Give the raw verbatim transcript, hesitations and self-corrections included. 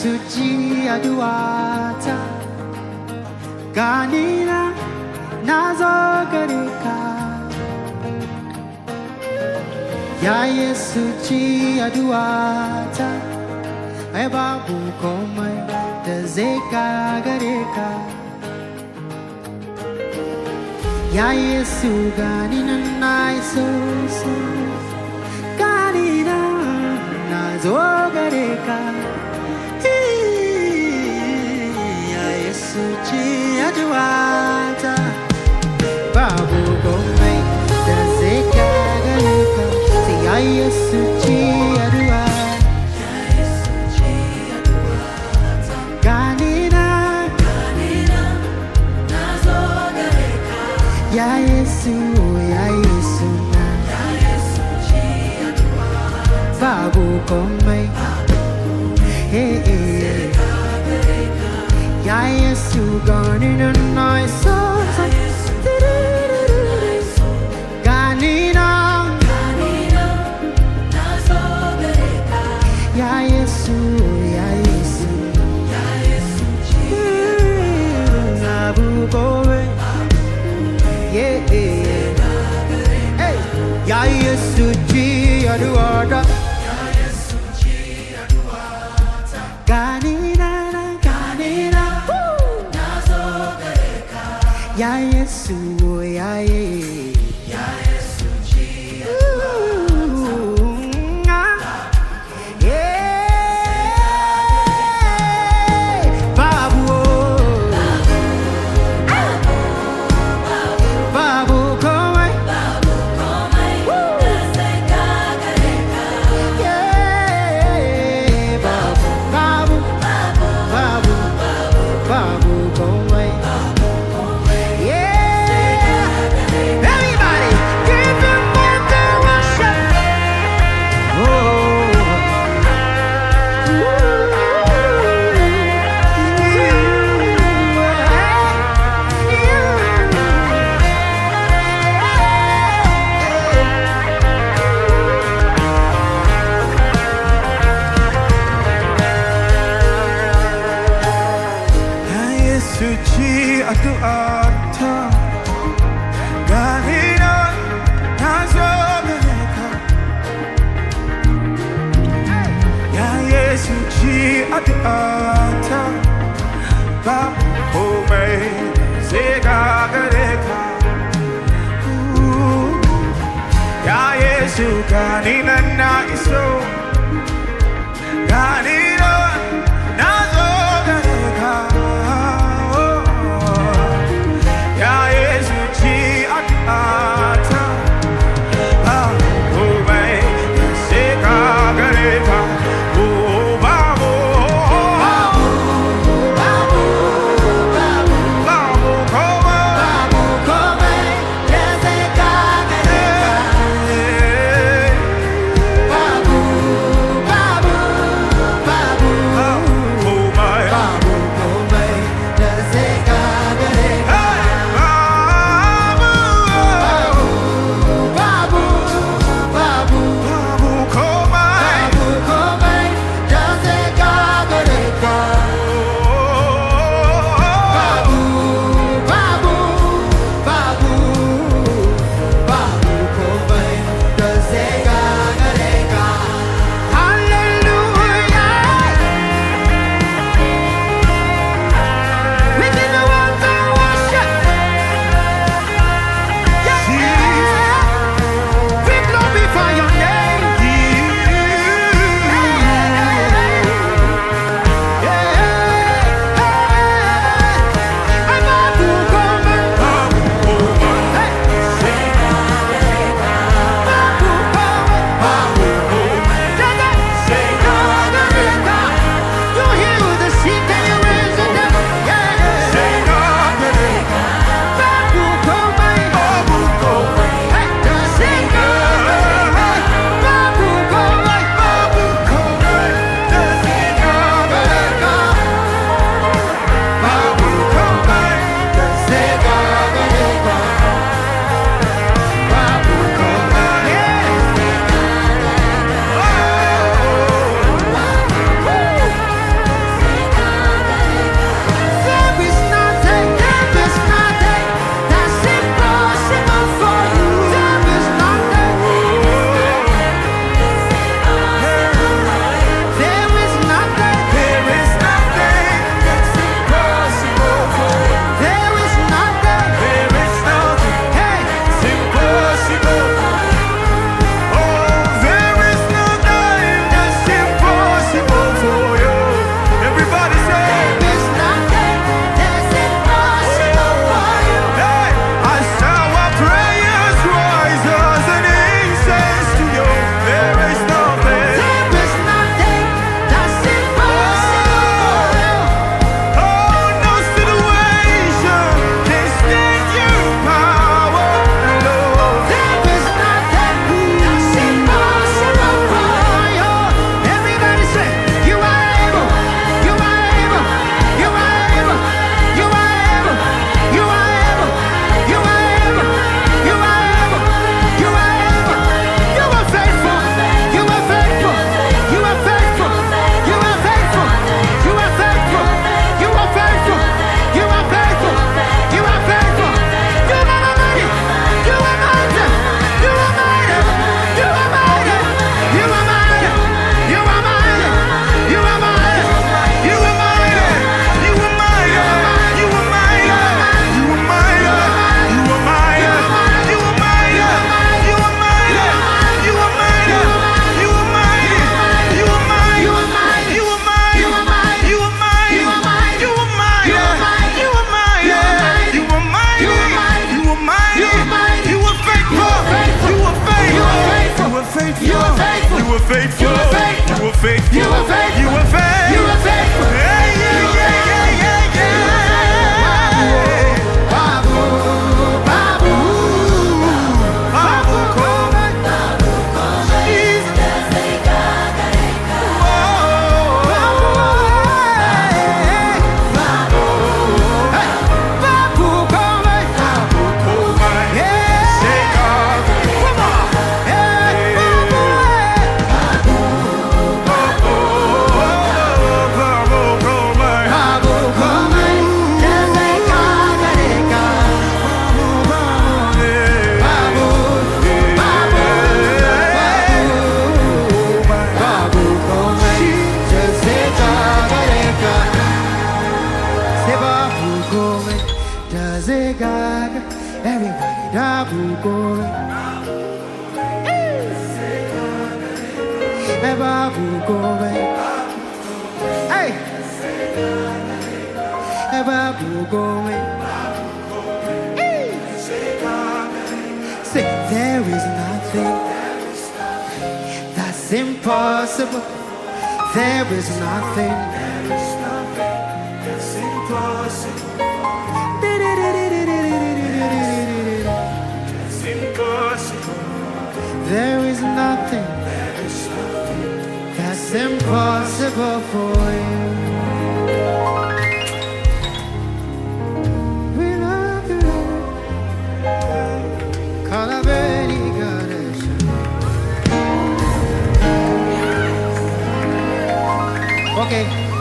Yesu ji aduata ganina nazo gareka Ya Yesu ji aduata ai babu komai da zai gareka Ya Yesu ganina naiso so ganina nazo gareka Suci aduata babu komai da zai gareka sai ya Yesuci aduata ganina ganina nazo gareka ya Yesu ya Yesu na ya Yesuci aduata babu komai hey hey Ya Yesu ganina naiso ganina ganina nazo gareka Ya Yesu Ya Yesu Ya Yesu nabu kowe yeah hey Ya Yesu ji aduata Ya Yesu ji aduata ganina Ya Yesu, ya Yesu, ya Yesu ji aduata, yeah, babu, babu, babu, komai, babu komai, dasai gareka, yeah, babu, babu, babu, babu, babu komai. Suci aduata ganina nazo gareka Ya Yesu ji aduata babu komai zai gareka Ya Yesu ganina naiso ganina nazo gareka faithful. You were faithful. You were faithful. You were faithful. You were faithful. You were faithful. Yeah, yeah, yeah, yeah, yeah, yeah. Babu, Babu, Babu come. Jesus. Whoa. Babu, come. Yeah. Say God. Come on. Yeah, Babu. Babu come. Babu, come. Jazekareka. Babu, Babu, Babu, come. Jazekareka. Say Babu, come. Jazekareka. Everybody, Babu, come. Hey, Babu, come. Hey. Hey, Babu, come. Say, there is nothing that's impossible. There is nothing. It's impossible. It's impossible. There is nothing that's impossible for you. We love you, Lord. Kalaveri Ganesh. Okay.